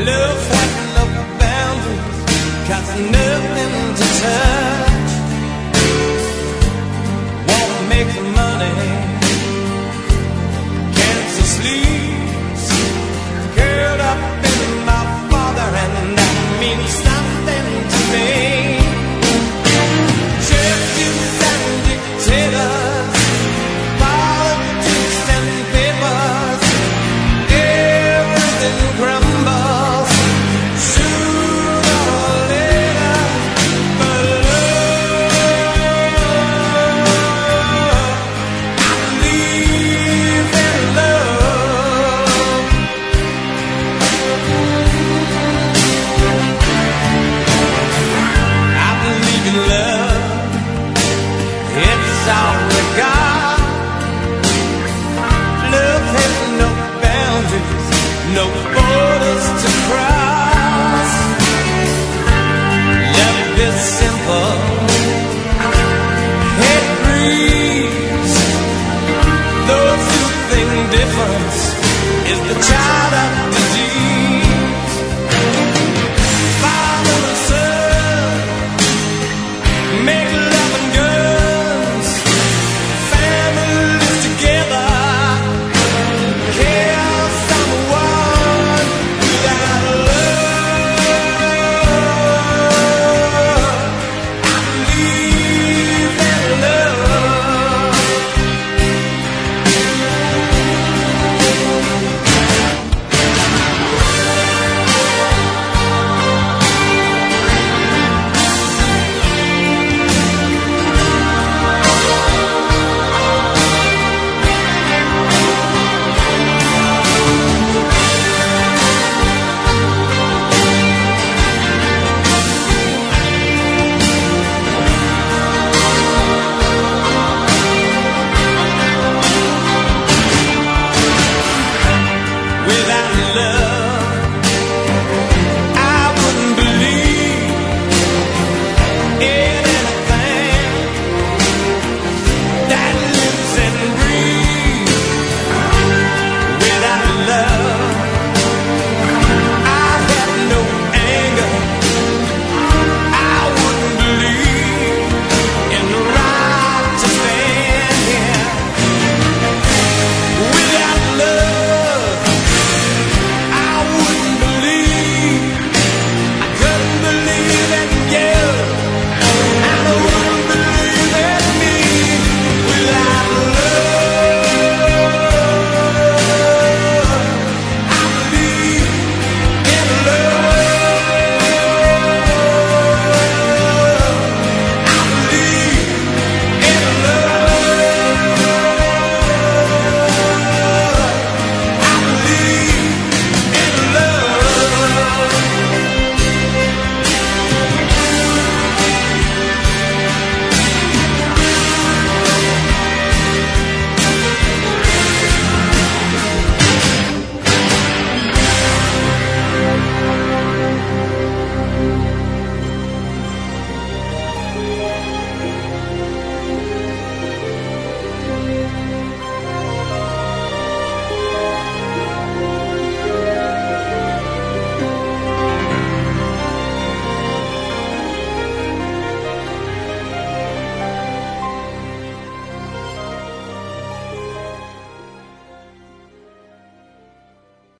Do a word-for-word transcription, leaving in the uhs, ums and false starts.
Love has no boundaries, got nothing to touch. Won't make money, can't sleep, curled up in my father, and that means something to me. Churches and dictators, politics and papers, everything crumbles sooner or later, but love, I believe in love. I believe in love, it's all we got. Love has no boundaries, no borders to cross. Love is simple, it breathes. Those who think difference is the child